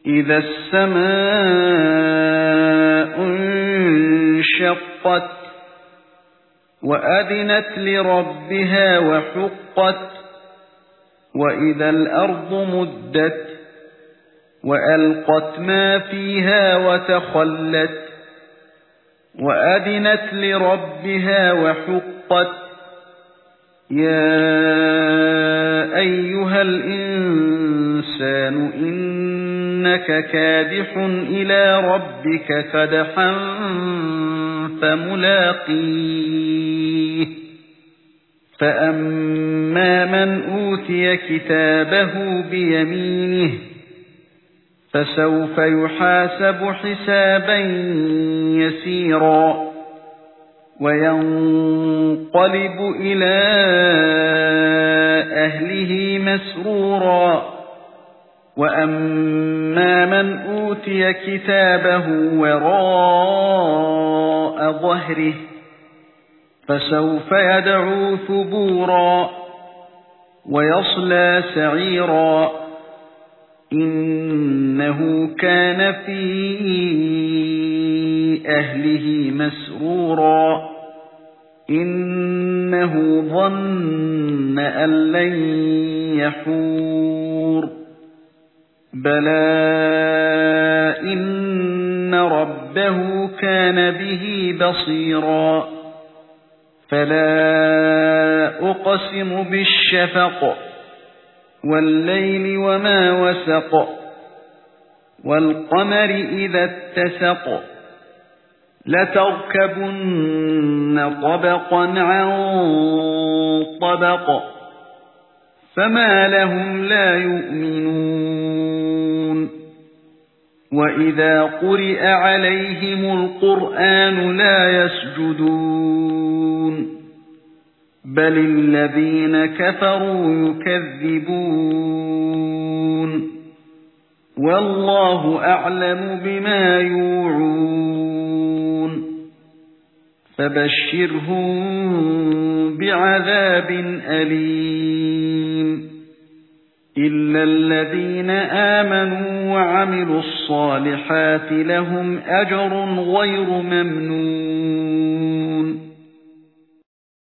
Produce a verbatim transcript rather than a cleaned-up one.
إِذَا السَّمَاءُ انشَقَّتْ وَأَذِنَتْ لِرَبِّهَا وَحُقَّتْ وَإِذَا الْأَرْضُ مُدَّتْ وَأَلْقَتْ مَا فِيهَا وَتَخَلَّتْ وَأَذِنَتْ لِرَبِّهَا وَحُقَّتْ يَا أَيُّهَا الْإِنسَانُ إِنَّكَ كَادِحٌ إِلَى رَبِّكَ كَدْحًا فَمُلَاقِيهِ فَأَمَّا مَنْ أُوتِيَ كِتَابَهُ بِيَمِينِهِ فَسَوْفَ يُحَاسَبُ حِسَابًا يَسِيرًا وَيَنقَلِبُ إِلَى أَهْلِهِ مَسْرُورًا وَأَمَّا مَنْ أُوتِيَ كِتَابَهُ وَرَاءَ ظَهْرِهِ فَسَوْفَ يَدْعُو ثُبُورًا وَيَصْلَى سَعِيرًا إِنَّهُ كَانَ فِي أَهْلِهِ مَسْرُورًا إِنَّهُ ظَنَّ أَن لَّن يَحُورَ بَلَى إِنَّ رَبَّهُ كَانَ بِهِ بَصِيرًا فَلَا أُقْسِمُ بِالشَّفَقِ وَاللَّيْلِ وَمَا وَسَقَ وَالْقَمَرِ إِذَا اتَّسَقَ لَتَرْكَبُنَّ طَبَقًا عَن طَبَقٍ فَمَا لَهُمْ لَا يُؤْمِنُونَ وَإِذَا قُرِئَ عَلَيْهِمُ الْقُرْآنُ لَا يَسْجُدُونَ بَلِ الَّذِينَ كَفَرُوا يُكَذِّبُونَ وَاللَّهُ أَعْلَمُ بِمَا يُوعُونَ فَبَشِّرْهُم بِعَذَابٍ أَلِيمٍ إِلَّا الَّذِينَ آمَنُوا وَعَمِلُوا الصَّالِحَاتِ لَهُمْ أَجْرٌ غَيْرُ مَمْنُونٍ